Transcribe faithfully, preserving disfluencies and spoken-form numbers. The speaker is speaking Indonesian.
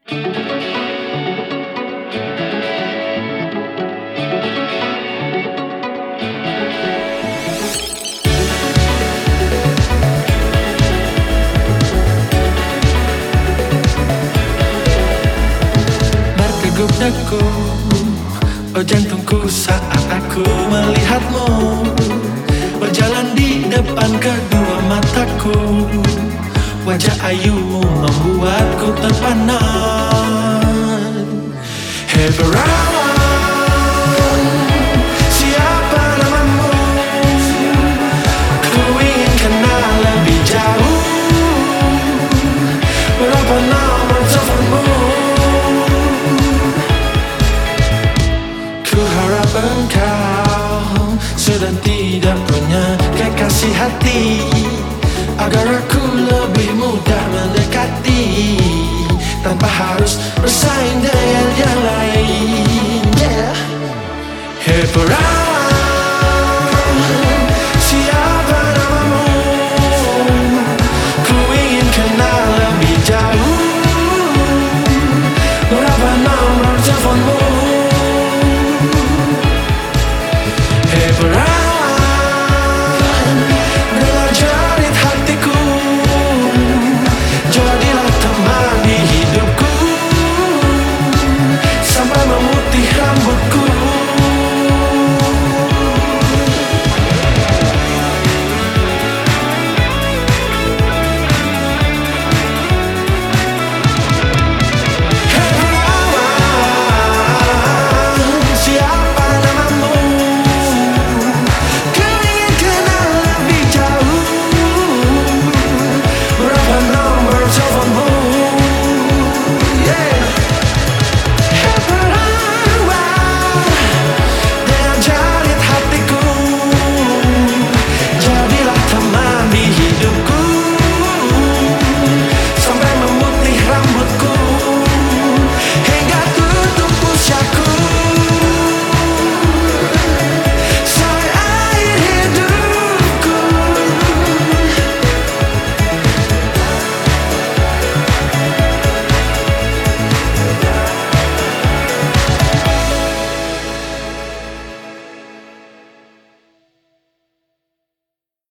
Berdegup-degup, oh jantungku saat aku melihatmu berjalan di depan kedua mataku. Wajah ayumu membuatku terpana. Hey perawan, siapa namamu? Ku ingin kenal lebih jauh. Berapa nomor teleponmu? Ku harap engkau sudah tidak punya kekasih hati, agar aku lebih mudah mendekati tanpa harus bersaing dengan yang lain, yeah. Hey perawan, siapa namamu? Ku ingin kenal lebih jauh. Berapa nomor teleponmu?